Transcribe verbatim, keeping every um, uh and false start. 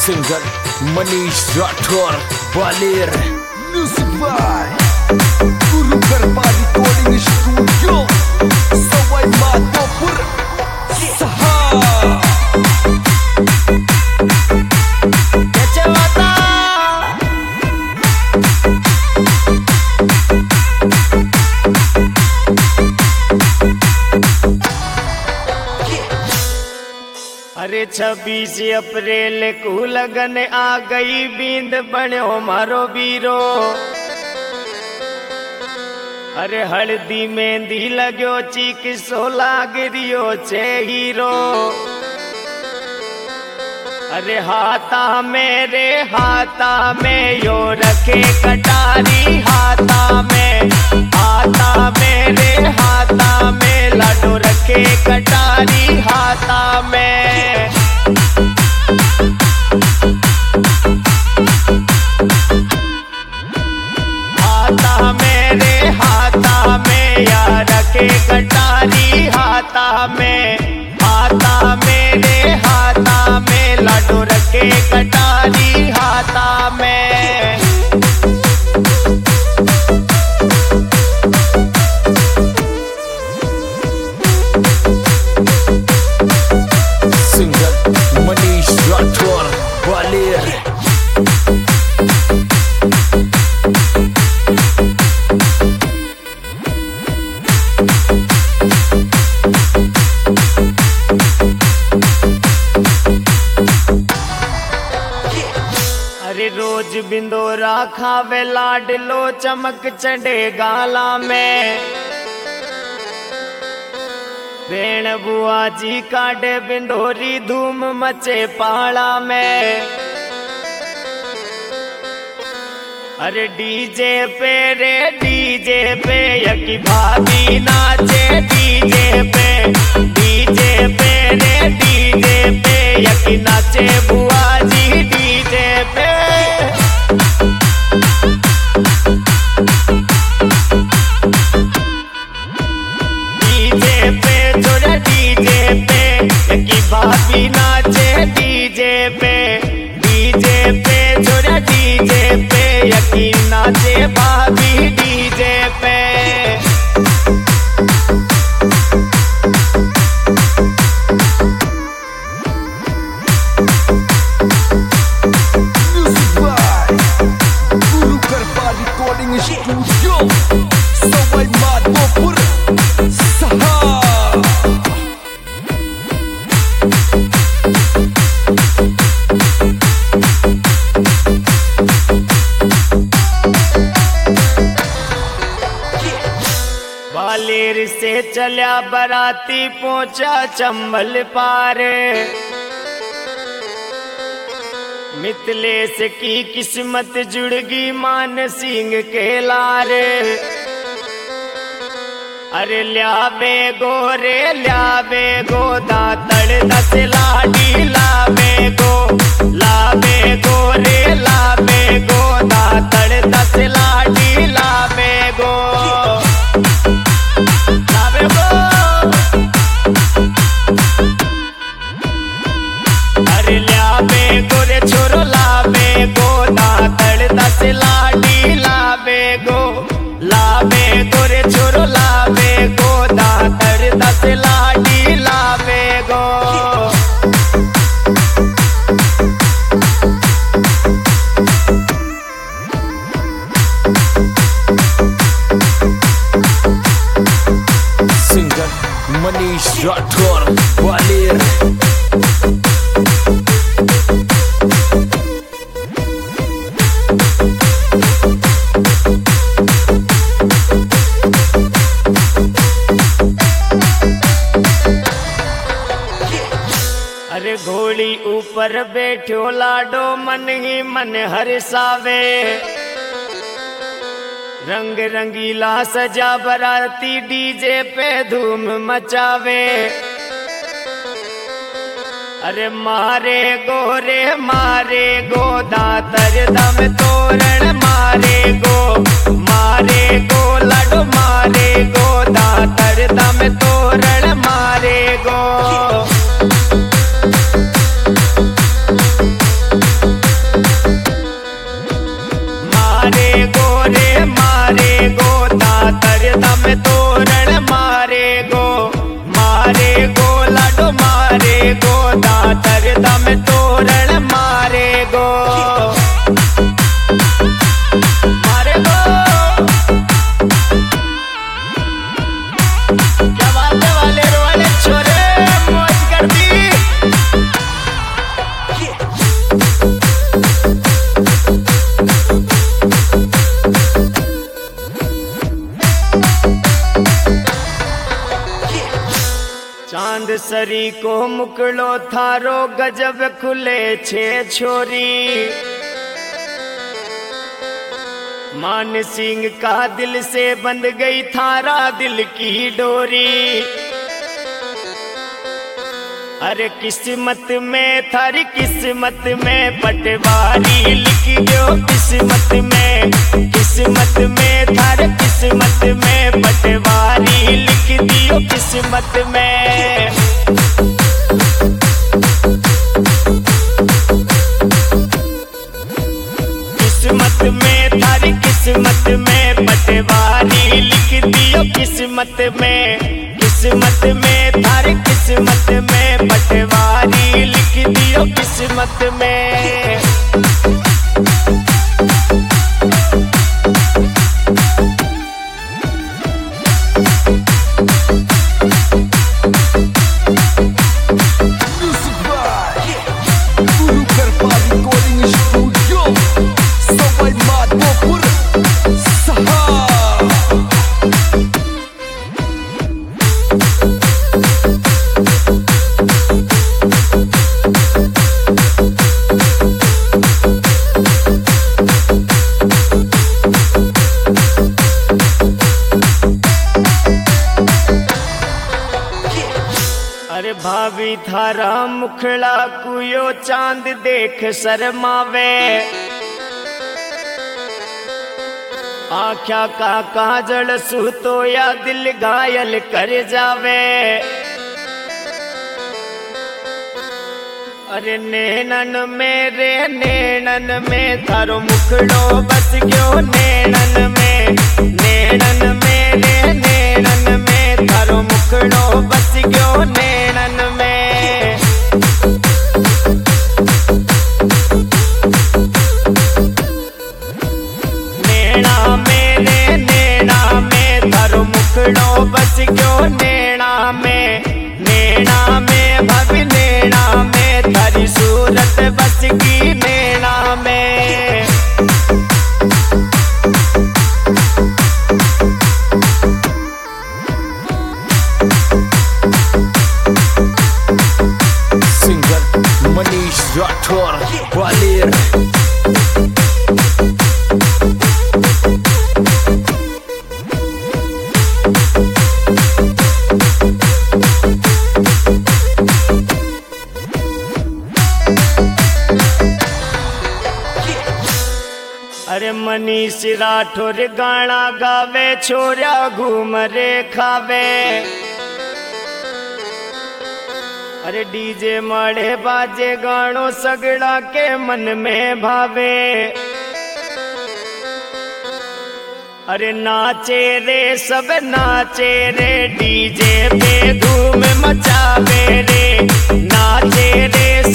Singer Manish Rathore Gwalior. Music by Guru Kripa recording studio Sawai Madhopur सहा। अरे छब्बीस अप्रैल को लगन आ गई बींद बनो मारो बीरो। अरे हल्दी मेहंदी लगो चीक सो लाग रियो छे हीरो। अरे हाथा मेरे हाथा में यो रखे कटारी हाथा में, हाथा मेरे हाथा में लाडो रखे कटारी हाथा में। हाथा मेरे हाथा में या रखे कटारी हाथा में, हाथा मेरे हाथा में लाडो रखे कटारी हाथा में। सिंगर मनीष राठौर ग्वालियर। अरे रोज बिंदोरा खावे लाडलो चमक चढ़े गाला में। बेण बुआ जी काटे बिंदोरी धूम मचे पाला में। अरे डीजे पे रे डीजे पे यकी भाभी नाचे डीजे पे, डीजे पे रे डीजे पे यकी नाचे बुआ जी डीजे पे। डीजे पे जोड़ा डीजे पे यकी भाभी नाचे डीजे पे, डीजे पे जोड़ा डीजे पे यकी नाचे भाभी डीजे पे। Music by Guru Kripa recording studio Sawai Madhopur सहा। ग्वालियर से चल्या बराती पहुंचा चंबल पार। मिथिलेश की किस्मत जुड़ गई मान सिंह के लारे। अरे ल्यावे गो रे ल्यावे गो दातड़ दस लाडी लावे गो, लावे गो रे लावे गो दातड़ दस लाडी लावे गो, लावे गो। अरे ल्यावे गो रे छोरो लावे गो दातड़ दस लाडी लावे गो, लावे गो रे छोरो लावे गो दातड़ दस लाडी लावे गो। सिंगर मनीष राठौर ग्वालियर। अरे घोड़ी ऊपर बैठो लाडो मन ही मन हर्षावे। रंग रंगीला सजा बराती डीजे पे धूम मचावे। अरे मारे गो रे मारे गो दातर दम तोरण मारे गो, मारे गो लाडो मारे गो दातर दम तोरण मारे गो। सरी को मुकलो थारो गजब खुले छे छोरी। मान सिंह का दिल से बंध गई थारा दिल की डोरी। अरे किस्मत में थारी किस्मत में पटवारी लिख गयो किस्मत में। किस्मत में थारे किस्मत में पटवारी लिख दियो किस्मत में। किस्मत में थारी किस्मत में पटवारी लिख दियो किस्मत में। किस्मत में थारी किस्मत में पटवारी लिख दियो किस्मत में। Music by Guru Karpa Recording Studio, Sawai Madhopur, Sahar. अरे भाभी थारा मुखड़ा कुयो चांद देख शर्मावे। आख्या का काजल सूतो या दिल घायल कर जावे। अरे नैनन मेरे नैनन में थारो मुखड़ो बस गयो नैनन में। नैनन मेरे नैनन में थारो मुखड़ो बस गयो नैनन में। नैना मेरे नैना में थारो मुखड़ो बस गयो नैना में। नैना में भाभी नैना में थारी सूरत बस की नैना में। सिंगर मनीष राठौर ग्वालियर। अरे मनीष राठौर गाना गावे छोरा घूम रे खावे। अरे डीजे माड़े बाजे गानो सगड़ा के मन में भावे। अरे नाचे रे सब नाचे रे डीजे पे धूम मचावे रे। नाचे रे